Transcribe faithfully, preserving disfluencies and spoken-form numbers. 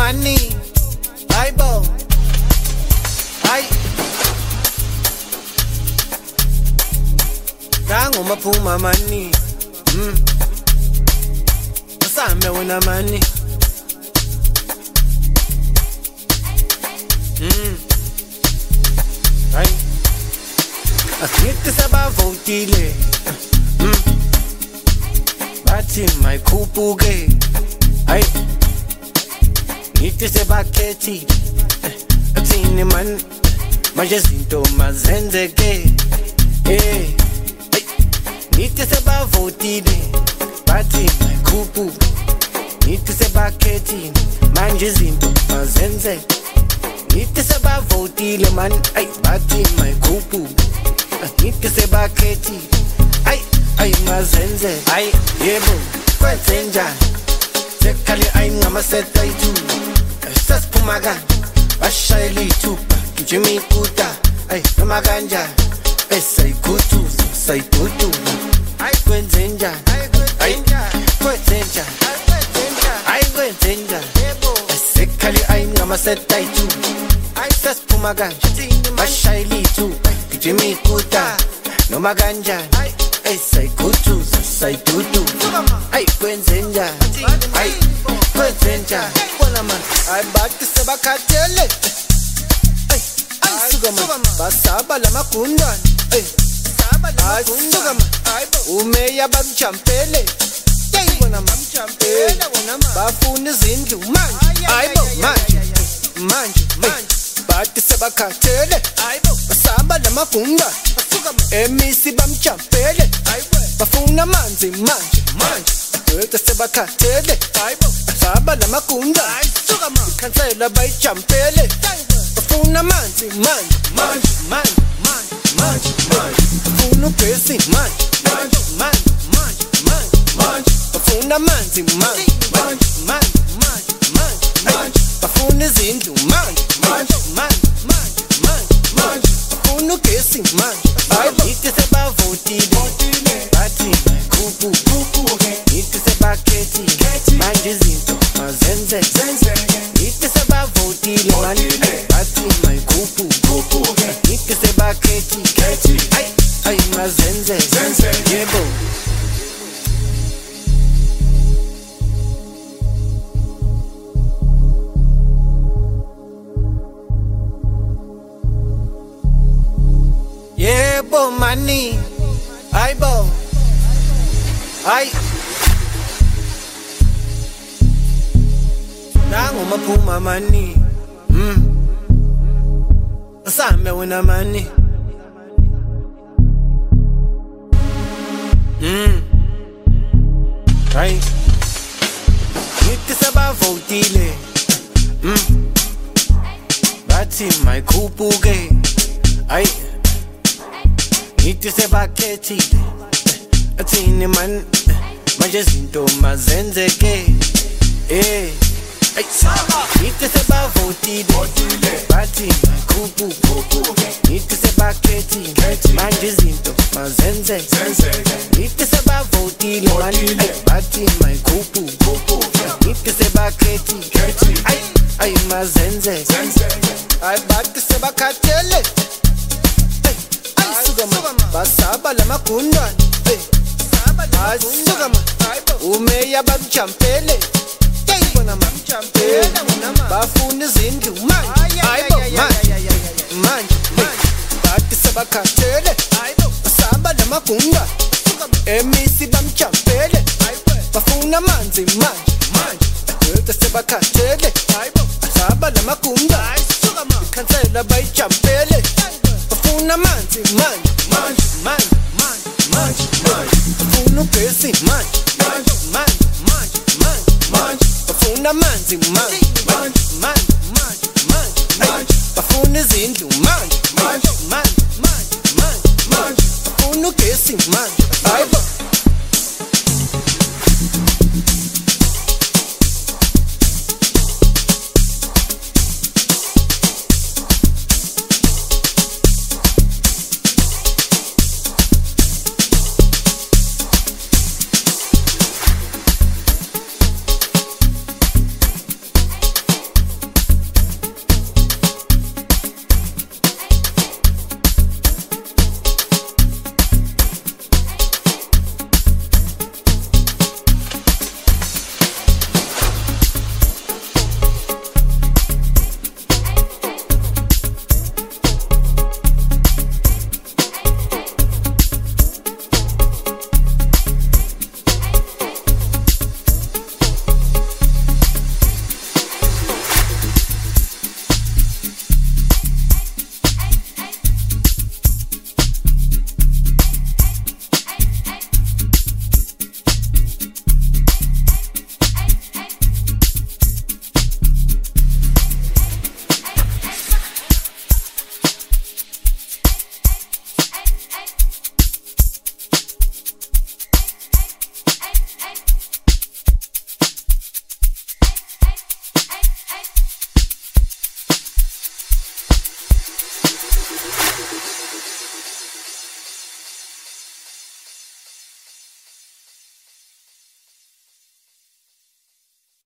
money, Bible, ay. Rango mapuma money, mm. Masame wena money, mm. Ay. Asiete saba votile, mm. Bati my kupuge, ay. Nite seba keti, atini man, majezinto mazenzeke, eh. Nite seba votile, bati my kupu. Nite seba keti, majezinto mazenze. Nite seba votile man, ay bati my kupu. Nite seba keti, ay ay mazenze, ay yebo kwenzenja. Sekali ay ngamaseta itu, sas pumaga, bashayeli tupa, kijimi kuta, ay namaganja, esay kutu, say tutu, ay kwenzenja, ay kwenzenja, ay kwenzenja. Sekali ay ngamaseta itu, sas pumaga, bashayeli tupa, kijimi kuta, namaganja, esay kutu, say tutu, ay kwenzenja. Ay, kwenzenja, bona man, ay bati sebakhathele. Ay, ay suka man, basaba la makundwana. Ay, basaba la makundwana. Ay, umeya bamchampele. Hey, bona man, champele, bona man. Bafuna izindlu manje. Ay bo, manje, manje, manje. Bati sebakhathele. Ay bo, basaba la makundwana. Basuka man, emisi bamchampele. Ay bo, bafuna manzi manje, manje. Ete sebakhathele, saba la makunda, ikhansela bayijampele, bafuna manzi manje, manje, manje, manje, manje, bafuna ugesi manje, manje, manje, manje, manje, bafuna manzi manje, manje, manje, manje, manje, bafuna izindlu manje, manje, manje, manje, manje, bafuna ugesi manje. Nite sebavotile, bathi kupu, nite sebakhethi, manje izinto mazenze. Nite sebavotile manje, bathi my kupu, nite sebakhethi, ay ay mazenze, yebo. Yebo money, ay bo, ay. Nango mapuma money, mm. Asame wena money, mm. Ay. Nite seba votile, mm. Bati my kupuge, ay. Nite sebakhethi, athini man, majezinto mazenzeke, eh. Ay, nite sebavotile, bathi kupu, nite sebakhethi, majezinto mazenze. Nite sebavotile man, bathi my kupu, nite sebakhethi, ay ay mazenze. Ay bathi sebakhathele. Basaba la makundwana, ay suka man, umeya bamchampele. Hey, bona man, bafuna izindlu manje, ay bo, manje, manje, bathi sebakhathele. Basaba la makundwana, emisi bamchampele. Bafuna manzi manje, ete sebakhathele. Basaba la makundwana, ikhansela bayijampele. Bafuna manzi manje, manje, manje, manje, manje, bafuna ugesi manje, manje, manje, manje, manje, bafuna manzi manje, manje, manje, manje, manje, bafuna izindlu manje, manje, manje, manje, manje, bafuna ugesi manje.